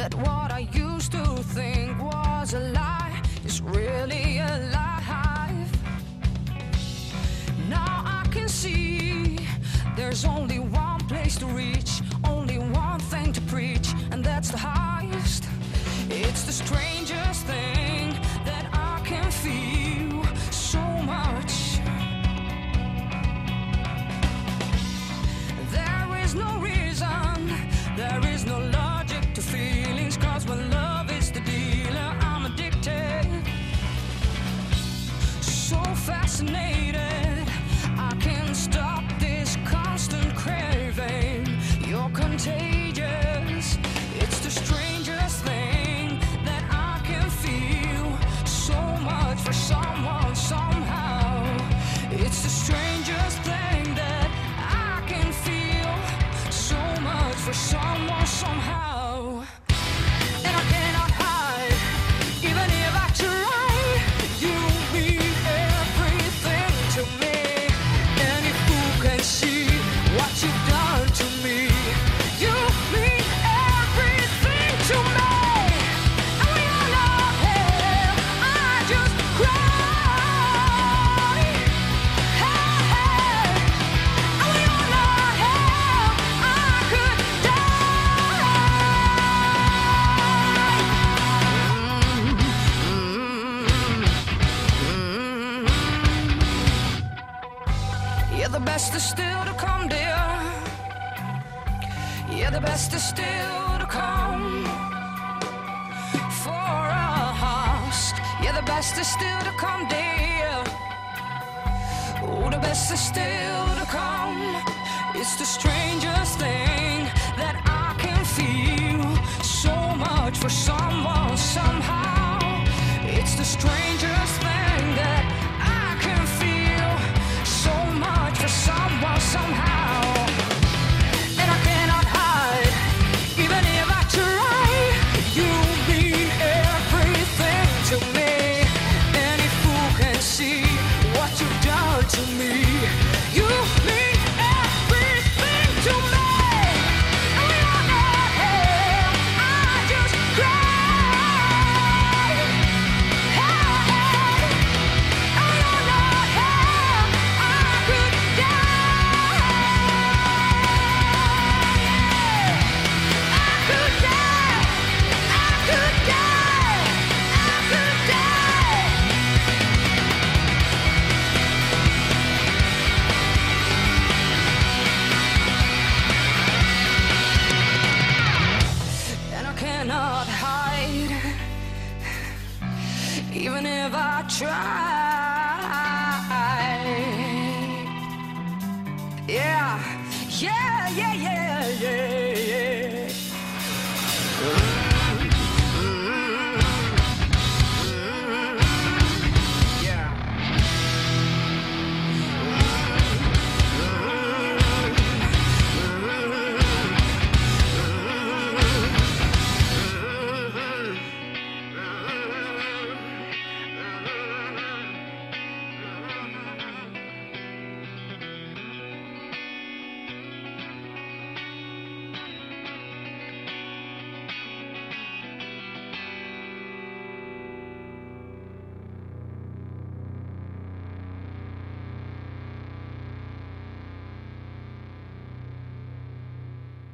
that what I used to think was a lie is really alive. Now I can see there's only one place to reach, only one thing to preach, and that's the highest. It's the strangest thing that I can feel so much. There is no reason, there is no logic to feelings, 'cause when love is the dealer, I'm addicted. So fascinated, I can't stop this constant craving. You're contagious, it's the strangest thing that I can feel so much for someone somehow. It's the strangest thing that I can feel so much for someone somehow. And I cannot hide, even if I try. You mean everything to me. And if who can see what you've done to me? You mean everything to me. And when you're not here, I just cry. Hey, hey. And when you're not here, I could die. Yeah, the best is still to come, dear. Yeah, the best is still to come. For us, yeah, the best is still to come, dear. Oh, the best is still to come. It's the strangest thing that I can feel so much for someone somehow. It's the strangest thing that I can feel so much for someone somehow. And I cannot hide, even if I try. You mean everything to me. And if who can see what you've done to me? You mean everything to me. And when you're not here, I just cry. Hey, hey. And when you're not here, I could die. I could die. I could die. I could die. And I cannot hide, even if I try. Yeah, yeah, yeah, yeah, yeah, yeah.